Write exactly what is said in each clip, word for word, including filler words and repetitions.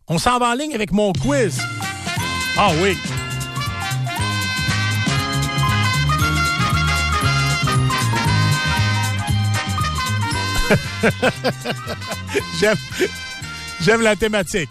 On s'en va en ligne avec mon quiz. Ah oui. j'aime, j'aime la thématique.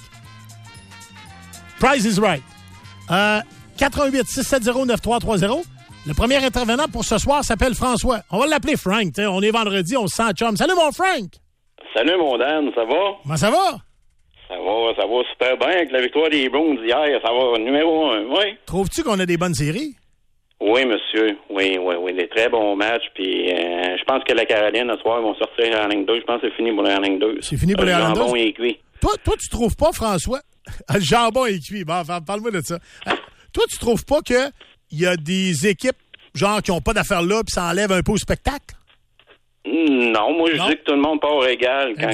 Price is right. Euh, quatre un huit six sept zéro neuf trois trois zéro. Le premier intervenant pour ce soir s'appelle François. On va l'appeler Frank. T'sais. On est vendredi, on se sent chum. Salut mon Frank! Salut mon Dan, ça va? Comment ça va? Ça va, ça va super bien avec la victoire des Browns hier. Ça va numéro un, oui. Trouves-tu qu'on a des bonnes séries? Oui, monsieur. Oui, oui, oui. Des très bons matchs. Puis euh, je pense que la Caroline, ce soir, ils vont sortir en ligne deux. Je pense que c'est fini pour les en ligne deux. C'est fini pour les en ligne deux? Le jambon est cuit. Toi, toi, tu trouves pas, François... Le jambon est cuit. Bon, parle-moi de ça. Toi, tu trouves pas qu'il y a des équipes genre qui n'ont pas d'affaires là puis ça enlève un peu au spectacle? Non, moi, je non? dis que tout le monde part égal quand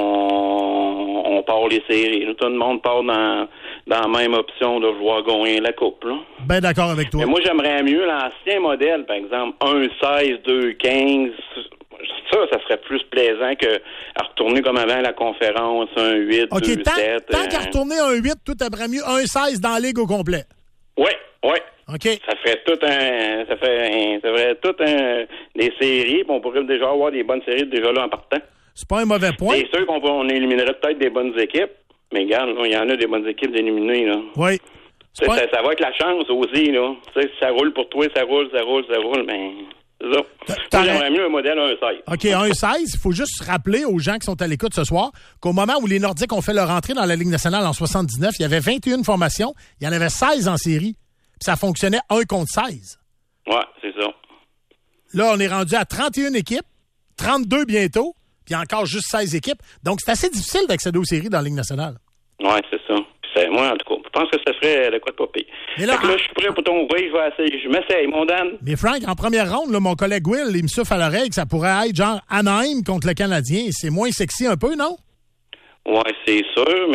on, on part les séries. Tout le monde part dans, dans la même option de vouloir gagner la coupe. Là. Ben d'accord avec toi. Mais moi, j'aimerais mieux l'ancien modèle, par exemple, un seize, deux quinze. Ça, ça serait plus plaisant que à retourner comme avant la conférence, un huit, okay, deux tant, sept. Tant euh... qu'à retourner un huit, tout aimerait mieux un seize dans la ligue au complet. Oui, oui. OK. Ça ferait tout un. Ça fait ça ferait tout un des séries, puis on pourrait déjà avoir des bonnes séries déjà là en partant. C'est pas un mauvais point. C'est sûr qu'on on éliminerait peut-être des bonnes équipes, mais regarde, il y en a des bonnes équipes d'éliminer, là. Oui. Ça, pas... ça, ça va être la chance aussi, là. Tu sais, si ça roule pour toi, ça roule, ça roule, ça roule, mais. C'est ça. Moi, j'aimerais mieux un modèle un seize. OK, un seize, il faut juste rappeler aux gens qui sont à l'écoute ce soir qu'au moment où les Nordiques ont fait leur entrée dans la Ligue nationale en soixante-dix-neuf, il y avait vingt et une formations, il y en avait seize en série, puis ça fonctionnait un contre seize. Ouais, c'est ça. Là, on est rendu à trente et une équipes, trente-deux bientôt, puis encore juste seize équipes. Donc, c'est assez difficile d'accéder aux séries dans la Ligue nationale. Ouais, c'est ça. C'est, moi, en tout cas, je pense que ça serait de quoi de pas pire. Mais là, là, je suis prêt pour ton quiz, je vais essayer. Je m'essaye, mon Dan. Mais Frank, en première ronde, là, mon collègue Will, il me souffle à l'oreille que ça pourrait être genre Anaheim contre le Canadien. C'est moins sexy un peu, non? Ouais, c'est sûr,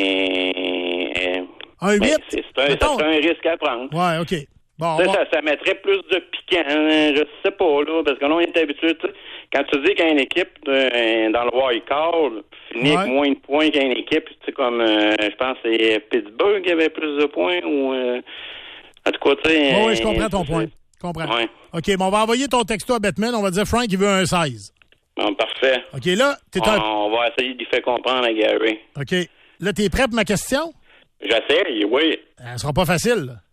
mais... Un huit? C'est, c'est, un, c'est un risque à prendre. Ouais, OK. Bon, ça, va... ça, ça mettrait plus de piquant, hein, je sais pas, là, parce que là, on est habitué, tu sais, quand tu dis qu'une équipe de, dans le wild card finit ouais. avec moins de points qu'une équipe, tu sais, comme, euh, je pense que c'est Pittsburgh qui avait plus de points, ou, euh, en tout cas, tu sais... Oh, oui, je comprends ton point. Je comprends. Ouais. OK, bon, on va envoyer ton texto à Batman, on va dire Frank, il veut un seize. Bon, parfait. OK, là, t'es on, un... on va essayer d'y faire comprendre à Gary. OK. Là, t'es prêt pour ma question? J'essaie, oui. Elle sera pas facile, là.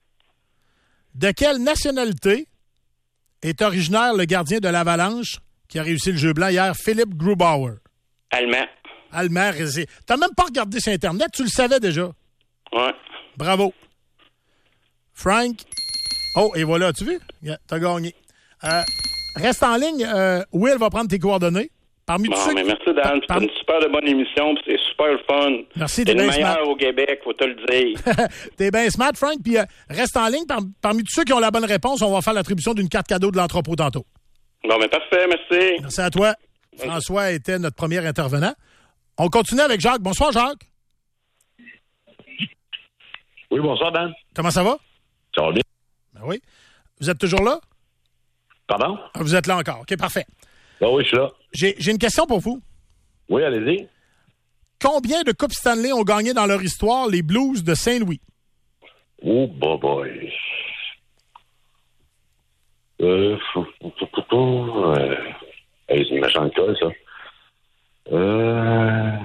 De quelle nationalité est originaire le gardien de l'Avalanche qui a réussi le jeu blanc hier, Philippe Grubauer? Allemand. Allemand. T'as même pas regardé sur Internet, tu le savais déjà. Ouais. Bravo. Frank. Oh, et voilà, tu vu? Yeah, t'as gagné. Euh, reste en ligne. Euh, Will va prendre tes coordonnées. Parmi bon, tous ceux mais qui... merci, Dan. Par... C'est une super de bonne émission. C'est super le fun. Merci, t'es t'es le bien meilleur smart. au Québec, faut te le dire. T'es bien smart, Frank. Puis euh, reste en ligne. Par... Parmi tous ceux qui ont la bonne réponse, on va faire l'attribution d'une carte cadeau de l'entrepôt tantôt. Bon, mais parfait, merci. Merci à toi. Oui. François était notre premier intervenant. On continue avec Jacques. Bonsoir, Jacques. Oui, bonsoir, Dan. Comment ça va? Ça va bien. Ben oui. Vous êtes toujours là? Pardon? Vous êtes là encore. OK, parfait. Ben oui, je suis là. J'ai, j'ai une question pour vous. Oui, allez-y. Combien de Coupes Stanley ont gagné dans leur histoire les Blues de Saint-Louis? Oh, boy, boy. Euh... euh hey, c'est une méchante colle, ça. Euh...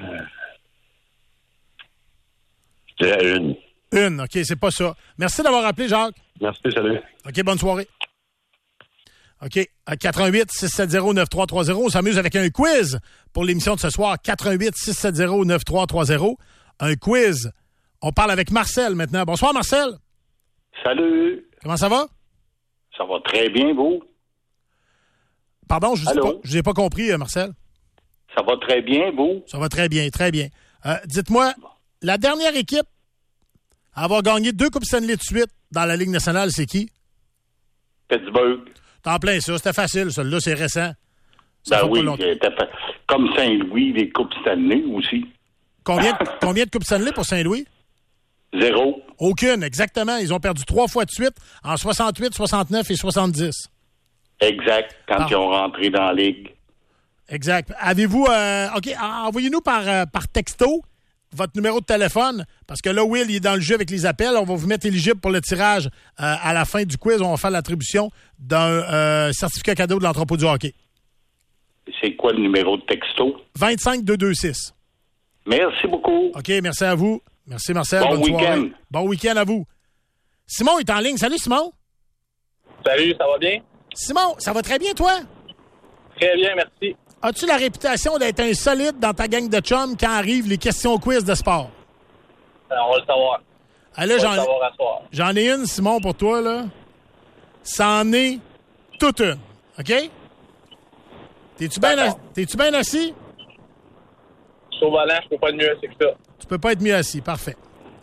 Je dirais une. Une, OK, c'est pas ça. Merci d'avoir appelé, Jacques. Merci, salut. OK, bonne soirée. OK, à quatre un huit six sept zéro neuf trois trois zéro, on s'amuse avec un quiz pour l'émission de ce soir. quatre un huit six sept zéro neuf trois trois zéro, un quiz. On parle avec Marcel maintenant. Bonsoir, Marcel. Salut. Comment ça va? Ça va très bien, vous? Pardon, je ne vous ai pas compris, Marcel. Ça va très bien, vous? Ça va très bien, très bien. Euh, dites-moi, la dernière équipe à avoir gagné deux Coupes Stanley de suite dans la Ligue nationale, c'est qui? Pittsburgh. T'en plein ça, c'était facile, celui-là, c'est récent. Ça ben oui, comme Saint-Louis, les Coupes Stanley aussi. Combien, combien de Coupes Stanley pour Saint-Louis? Zéro. Aucune, exactement. Ils ont perdu trois fois de suite en soixante-huit, soixante-neuf et soixante-dix. Exact, quand ah. ils ont rentré dans la Ligue. Exact. Avez-vous... Euh, OK, envoyez-nous par, euh, par texto votre numéro de téléphone, parce que là, Will, il est dans le jeu avec les appels. On va vous mettre éligible pour le tirage euh, à la fin du quiz. On va faire l'attribution d'un euh, certificat cadeau de l'entrepôt du hockey. C'est quoi le numéro de texto? vingt-cinq deux deux six. Merci beaucoup. OK, merci à vous. Merci, Marcel. Bon Bonne week-end. soirée. Bon week-end à vous. Simon est en ligne. Salut, Simon. Salut, ça va bien? Simon, ça va très bien, toi? Très bien, merci. As-tu la réputation d'être un solide dans ta gang de chums quand arrivent les questions quiz de sport? Euh, on va le savoir. Ah, là, on va j'en, le savoir à soir. j'en ai une, Simon, pour toi, là. C'en est toute une. OK? T'es-tu bien, D'accord. t'es-tu bien assis? Je suis au volant, je peux pas être mieux assis que ça. Tu peux pas être mieux assis. Parfait.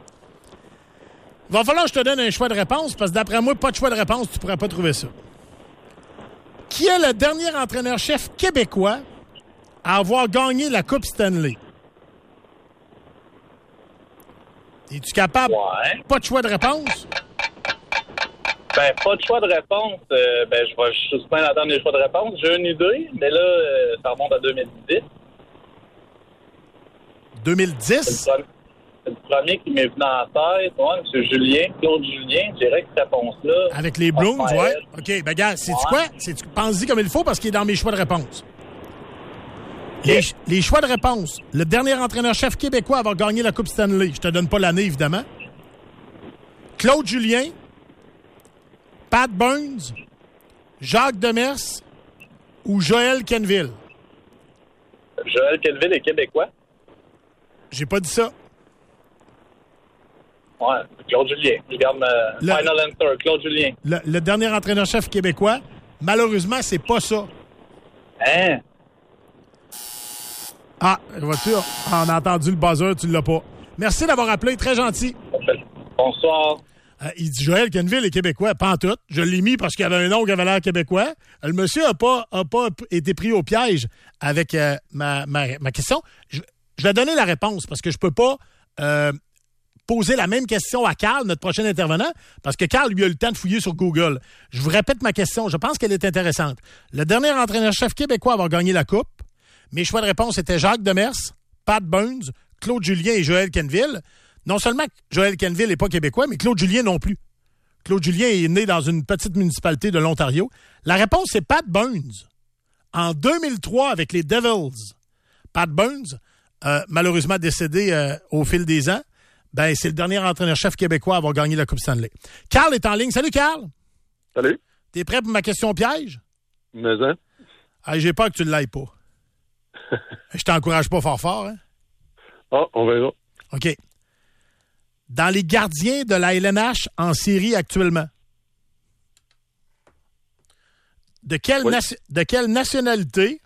Il va falloir que je te donne un choix de réponse, parce que d'après moi, pas de choix de réponse, tu pourrais pas trouver ça. Qui est le dernier entraîneur-chef québécois à avoir gagné la Coupe Stanley? Es-tu capable? Ouais. Pas de choix de réponse? Ben, pas de choix de réponse. Euh, ben, je vais je suis bien attendre les choix de réponse. J'ai une idée, mais là, euh, ça remonte à deux mille dix. deux mille C'est dix? le, premier, c'est le premier qui m'est venu en tête. Ouais, M. Julien, Claude Julien. Je dirais que cette réponse-là. Avec les Blues, Raphaël. ouais. OK, ben gars, sais-tu Ouais. quoi? C'est-tu- pense-y comme il faut parce qu'il est dans mes choix de réponse. Les, les choix de réponse. Le dernier entraîneur-chef québécois à avoir gagné la Coupe Stanley. Je te donne pas l'année, évidemment. Claude Julien, Pat Burns, Jacques Demers ou Joël Kenville. Joël Kelvin est québécois. J'ai pas dit ça. Ouais, Claude Julien. Je garde ma Le- final answer. Claude Julien. Le, le dernier entraîneur-chef québécois, malheureusement, c'est pas ça. Hein? Ah, voiture, on a entendu le buzzer, tu l'as pas. Merci d'avoir appelé, très gentil. Bonsoir. Euh, il dit Joël Kenville est québécois. Pas en tout. Je l'ai mis parce qu'il y avait un nom qui avait l'air québécois. Euh, Le monsieur n'a pas, a pas été pris au piège avec euh, ma, ma, ma question. Je, je vais donner la réponse parce que je peux pas euh, poser la même question à Carl, notre prochain intervenant, parce que Carl, lui, a eu le temps de fouiller sur Google. Je vous répète ma question. Je pense qu'elle est intéressante. Le dernier entraîneur-chef québécois à avoir gagné la Coupe, mes choix de réponse étaient Jacques Demers, Pat Burns, Claude Julien et Joël Kenville. Non seulement Joël Kenville n'est pas québécois, mais Claude Julien non plus. Claude Julien est né dans une petite municipalité de l'Ontario. La réponse, c'est Pat Burns. En deux mille trois, avec les Devils, Pat Burns, euh, malheureusement décédé euh, au fil des ans, ben c'est le dernier entraîneur-chef québécois à avoir gagné la Coupe Stanley. Carl est en ligne. Salut, Carl. Salut. T'es prêt pour ma question piège? Mais hein? Ah, j'ai peur que tu ne l'ailles pas. Je t'encourage pas fort fort, hein? Ah, on verra. OK. Dans les gardiens de la L N H en série actuellement, de quelle, Oui. nation- de quelle nationalité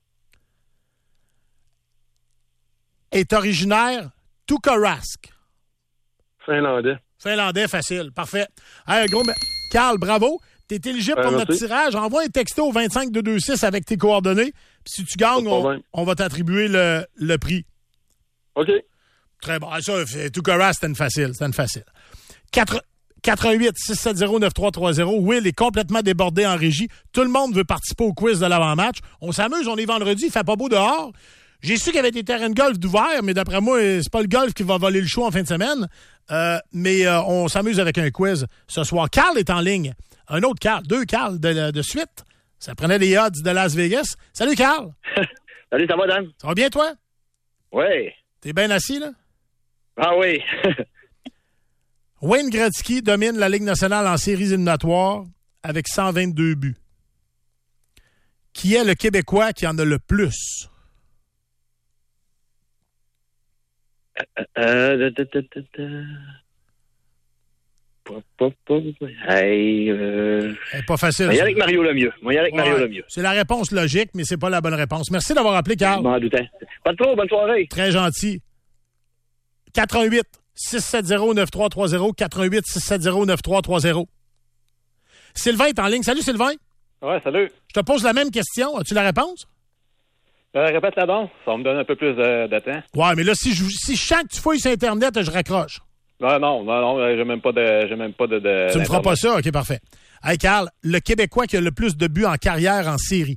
est originaire Tuukka Rask? Finlandais. Finlandais, facile. Parfait. Hey, un gros... me- Carl, bravo. Tu es éligible Ouais, pour notre merci. tirage. Envoie un texto au vingt-cinq deux deux six avec tes coordonnées. Puis si tu gagnes, Pas de on, problème. on va t'attribuer le, le prix. OK. Très bon. Ah, ça, Tuukka Rask, c'était une facile. C'était une facile. quatre- quatre-vingt-huit six cent soixante-dix neuf trois trois zéro. Will est complètement débordé en régie. Tout le monde veut participer au quiz de l'avant-match. On s'amuse, on est vendredi, il fait pas beau dehors. J'ai su qu'il y avait des terrains de golf d'ouvert, mais d'après moi, c'est pas le golf qui va voler le show en fin de semaine. Euh, mais euh, on s'amuse avec un quiz ce soir. Carl est en ligne. Un autre Carl, deux Carl de, de suite. Ça prenait les odds de Las Vegas. Salut, Carl. Salut, ça va, Dan? Ça va bien, toi? Oui. T'es bien assis, là? Ah oui. Wayne Gretzky domine la Ligue nationale en séries éliminatoires avec cent vingt-deux buts. Qui est le Québécois qui en a le plus? Euh, da, da, da, da, da. Pa, pa, pa, pa. Hey, euh... C'est pas facile. Moi, y ça. aller avec Mario Lemieux. Moi, y aller avec Mario Ouais. Lemieux. C'est la réponse logique, mais c'est pas la bonne réponse. Merci d'avoir appelé, Je Carl. m'en doutais. Pas de trop, bonne soirée. Très gentil. quatre-vingt-huit six cent soixante-dix neuf trois trois zéro. quatre-vingt-huit six cent soixante-dix neuf trois trois zéro. Sylvain est en ligne. Salut, Sylvain. Ouais, salut. Je te pose la même question. As-tu la réponse? Euh, répète la donc. Ça va me donner un peu plus de, de temps. Ouais, mais là, si je, si je sens que tu fouilles sur Internet, je raccroche. Non, non, non, non, euh, j'ai même pas de, j'ai même pas de, de Tu me feras pas d'Internet. ça? OK, parfait. Hey, Carl, le Québécois qui a le plus de buts en carrière en série.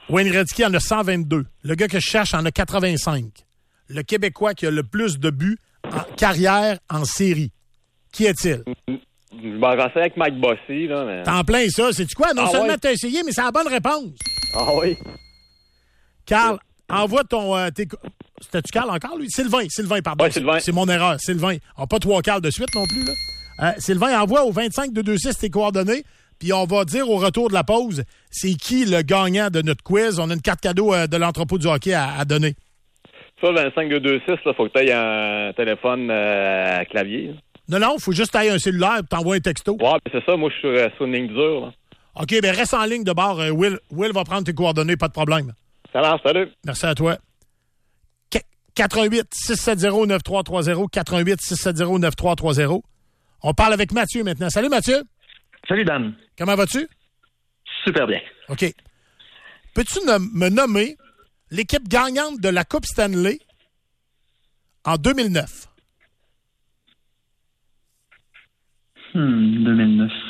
Wayne Gretzky en a cent vingt-deux. Le gars que je cherche en a quatre-vingt-cinq. Le Québécois qui a le plus de buts en carrière en série. Qui est-il? Je m'en renseigne avec Mike Bossy, là. Mais... T'en plein ça. C'est-tu quoi? Non ah, seulement ouais. t'as essayé, mais c'est la bonne réponse. Ah oui. Carl, envoie ton... Euh, tes... C'était-tu Carl encore, lui? Sylvain, Sylvain, pardon. Ouais, Sylvain. C'est, c'est mon erreur, Sylvain. On n'a pas trois Carl de suite non plus, là. Euh, Sylvain, envoie au vingt-cinq deux deux six tes coordonnées, puis on va dire au retour de la pause, c'est qui le gagnant de notre quiz. On a une carte cadeau euh, de l'entrepôt du hockey à, à donner. Ça, vingt-cinq deux deux six, il faut que tu aies un téléphone euh, à clavier. Non, non, il faut juste tailler un cellulaire et t'envoies un texto. Ouais, ben c'est ça. Moi, je suis sur, sur une ligne dure. Là. OK, bien reste en ligne de bord. Euh, Will, Will va prendre tes coordonnées, pas de problème. Ça marche, salut. Merci à toi. quatre un huit six sept zéro neuf trois trois zéro, quatre un huit six sept zéro neuf trois trois zéro. On parle avec Mathieu maintenant. Salut Mathieu. Salut Dan. Comment vas-tu? Super bien. OK. Peux-tu nom- me nommer l'équipe gagnante de la Coupe Stanley en deux mille neuf? Hmm, deux mille neuf.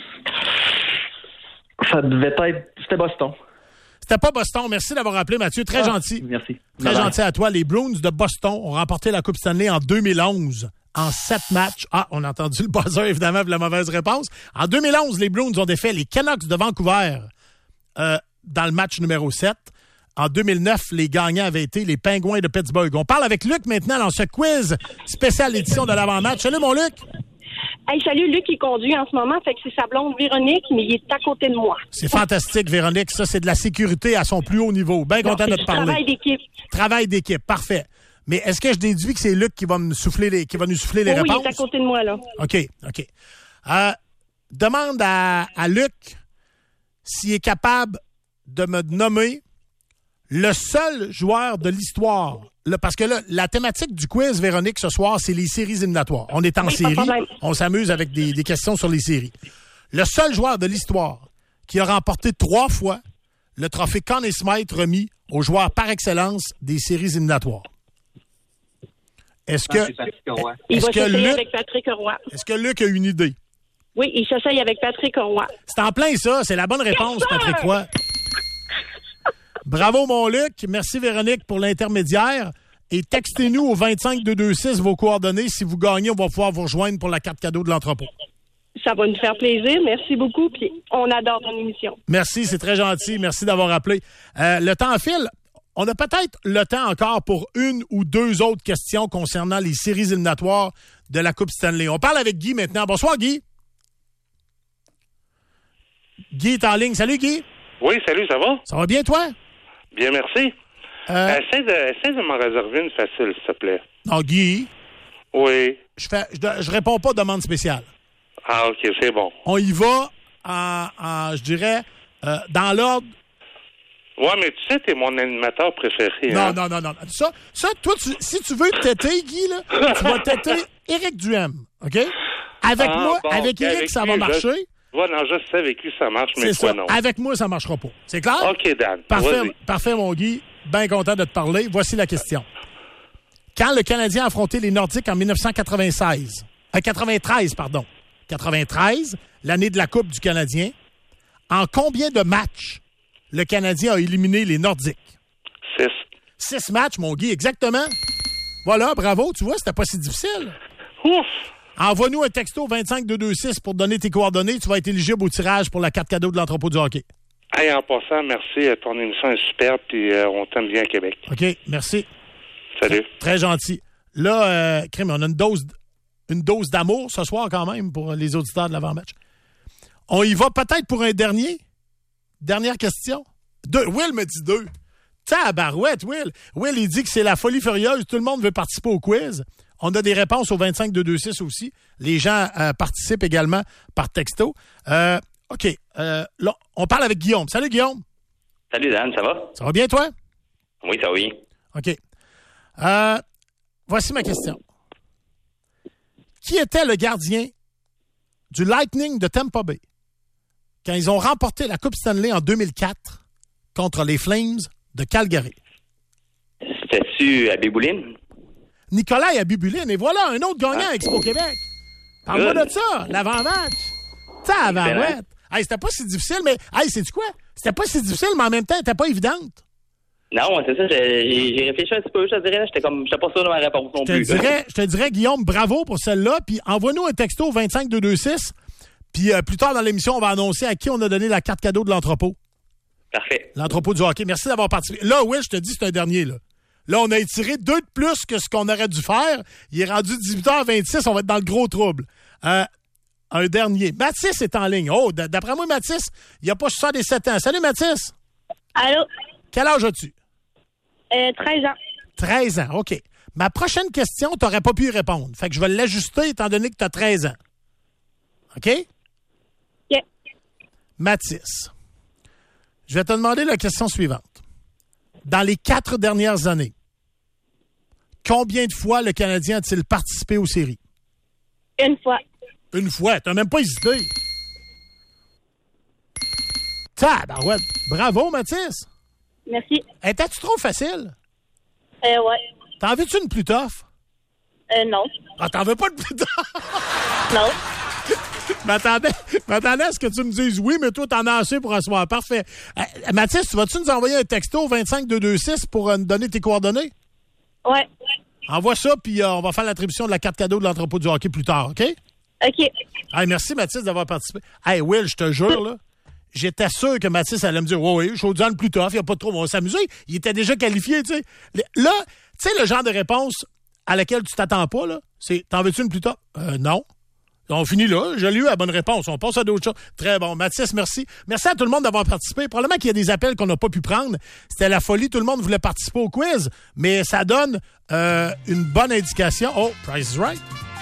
Ça devait être... C'était Boston. C'était pas Boston. Merci d'avoir appelé, Mathieu. Très ah, gentil. Merci. Très Bye gentil bye. à toi. Les Bruins de Boston ont remporté la Coupe Stanley en deux mille onze en sept matchs. Ah, on a entendu le buzzer, évidemment, pour la mauvaise réponse. En deux mille onze, les Bruins ont défait les Canucks de Vancouver euh, dans le match numéro sept. En deux mille neuf, les gagnants avaient été les Pingouins de Pittsburgh. On parle avec Luc maintenant dans ce quiz spécial édition de l'avant-match. Salut, mon Luc. Hey, salut, Luc, il conduit en ce moment, fait que c'est sa blonde Véronique, mais il est à côté de moi. C'est fantastique, Véronique. Ça, c'est de la sécurité à son plus haut niveau. Bien content de te parler. Travail d'équipe. Travail d'équipe, parfait. Mais est-ce que je déduis que c'est Luc qui va me souffler les, qui va nous souffler les oh, réponses? Oui, il est à côté de moi, là. OK, OK. Euh, demande à, à Luc s'il est capable de me nommer le seul joueur de l'histoire. Là, parce que là, la thématique du quiz, Véronique, ce soir, c'est les séries éliminatoires. On est en oui, série, on s'amuse avec des, des questions sur les séries. Le seul joueur de l'histoire qui a remporté trois fois le trophée Conn Smythe remis aux joueurs par excellence des séries éliminatoires. Est-ce que, ah, est, il est-ce va que s'essayer Luc, avec Patrick Roy. Est-ce que Luc a une idée? Oui, il s'essaye avec Patrick Roy. C'est en plein ça, c'est la bonne réponse, Patrick Roy. Bravo, mon Luc. Merci, Véronique, pour l'intermédiaire. Et textez-nous au vingt-cinq deux deux six vos coordonnées. Si vous gagnez, on va pouvoir vous rejoindre pour la carte cadeau de l'entrepôt. Ça va nous faire plaisir. Merci beaucoup. Puis on adore ton émission. Merci, c'est très gentil. Merci d'avoir appelé. Euh, le temps file. On a peut-être le temps encore pour une ou deux autres questions concernant les séries éliminatoires de la Coupe Stanley. On parle avec Guy maintenant. Bonsoir, Guy. Guy est en ligne. Salut, Guy. Oui, salut, ça va? Ça va bien, toi? Bien, merci. Euh... Essaye, de, essaye de m'en réserver une facile, s'il te plaît. Non, Guy. Oui. Je fais, je, je réponds pas aux demandes spéciales. Ah, OK, c'est bon. On y va en, en je dirais, euh, dans l'ordre. Ouais, mais tu sais, t'es mon animateur préféré. Non, hein? non, non, non. Ça, ça toi, tu, si tu veux têter, Guy, là, tu vas têter Éric Duhem, OK? Avec ah, moi, bon, avec Éric, avec ça lui, va marcher. Je... Ouais, non, je sais avec lui, ça marche, mais c'est toi, ça. non. Avec moi, ça marchera pas. C'est clair? OK, Dan. Parfait, vas-y. parfait, mon Guy. Bien content de te parler. Voici la question. Quand le Canadien a affronté les Nordiques en dix-neuf cent quatre-vingt-seize, euh, quatre-vingt-treize, pardon, quatre-vingt-treize, l'année de la Coupe du Canadien, en combien de matchs le Canadien a éliminé les Nordiques? Six. Six matchs, mon Guy, exactement. Voilà, bravo, tu vois, c'était pas si difficile. Ouf! Envoie-nous un texto vingt-cinq deux deux six pour donner tes coordonnées. Tu vas être éligible au tirage pour la carte cadeau de l'entrepôt du hockey. Hey, en passant, merci. Ton émission est superbe, puis euh, on t'aime bien à Québec. OK, merci. Salut. Très, très gentil. Là, euh, crème, on a une dose, une dose d'amour ce soir quand même pour les auditeurs de l'avant-match. On y va peut-être pour un dernier. Dernière question. Deux. Will me dit deux. Tabarouette, Will. Will, il dit que c'est la folie furieuse. Tout le monde veut participer au quiz. On a des réponses au vingt-cinq deux deux six aussi. Les gens euh, participent également par texto. Euh, OK. Euh, là, on parle avec Guillaume. Salut, Guillaume. Salut, Dan. Ça va? Ça va bien, toi? Oui, ça va bien. OK. Euh, voici ma question. Qui était le gardien du Lightning de Tampa Bay quand ils ont remporté la Coupe Stanley en deux mille quatre contre les Flames de Calgary? C'était-tu à Bibouline? Nicolas Abibulin. Et voilà, un autre gagnant à Expo Québec. Parle-moi de ça, l'avant-match. Tabarouette. Hey, c'était pas si difficile, mais hey, sais-tu quoi? C'était pas si difficile, mais en même temps, elle n'était pas évidente. Non, c'est ça. J'ai, j'ai réfléchi un petit peu, je te dirais. J'étais comme, j'étais pas sûr de ma réponse non Je te plus. dirais, je te dirais, Guillaume, bravo pour celle-là. Puis envoie-nous un texto au vingt-cinq deux deux six. Puis euh, plus tard dans l'émission, on va annoncer à qui on a donné la carte cadeau de l'entrepôt. Parfait. L'entrepôt du hockey. Merci d'avoir participé. Là, oui, je te dis, c'est un dernier, là. Là, on a étiré deux de plus que ce qu'on aurait dû faire. Il est rendu dix-huit heures vingt-six. On va être dans le gros trouble. Euh, un dernier. Mathis est en ligne. Oh, d- d'après moi, Mathis, il n'a pas soixante-dix-sept ans. Salut, Mathis. Allô? Quel âge as-tu? Euh, treize ans. treize ans, OK. Ma prochaine question, tu n'aurais pas pu y répondre. Fait que je vais l'ajuster étant donné que tu as treize ans. OK? OK. Mathis, je vais te demander la question suivante. Dans les quatre dernières années, combien de fois le Canadien a-t-il participé aux séries? Une fois. Une fois. Tu n'as même pas hésité. Tabarouette. Bravo, Mathis. Merci. Étais-tu trop facile? Euh, ouais. T'en veux-tu une plus tough? Euh, non. Ah, t'en veux pas de plus tough? Non. M'attendais, m'attendais à ce que tu me dises oui, mais toi, t'en as assez pour un soir. Parfait. Euh, Mathis, tu vas-tu nous envoyer un texto vingt-cinq deux deux six pour euh, nous donner tes coordonnées? Ouais. Envoie ça, puis euh, on va faire l'attribution de la carte cadeau de l'entrepôt du hockey plus tard, OK? OK. Hey, merci, Mathis, d'avoir participé. Hey, Will, je te jure, là, j'étais sûr que Mathis allait me dire « Oui, oui, je suis au le plus tough, il n'y a pas de trop, on va s'amuser. » Il était déjà qualifié, tu sais. Là, tu sais, le genre de réponse à laquelle tu t'attends pas, là, c'est « T'en veux-tu une plus tough? Euh, » Non. On finit là. J'ai lu la bonne réponse. On passe à d'autres choses. Très bon. Mathis, merci. Merci à tout le monde d'avoir participé. Probablement qu'il y a des appels qu'on n'a pas pu prendre. C'était la folie. Tout le monde voulait participer au quiz. Mais ça donne euh, une bonne indication. Oh, Price is Right.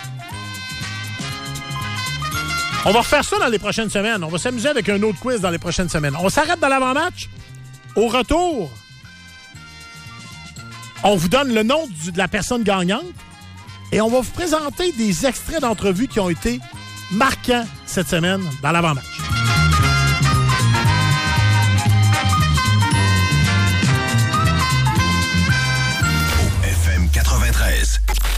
On va refaire ça dans les prochaines semaines. On va s'amuser avec un autre quiz dans les prochaines semaines. On s'arrête dans l'avant-match. Au retour, on vous donne le nom du, de la personne gagnante. Et on va vous présenter des extraits d'entrevues qui ont été marquants cette semaine dans l'avant-match.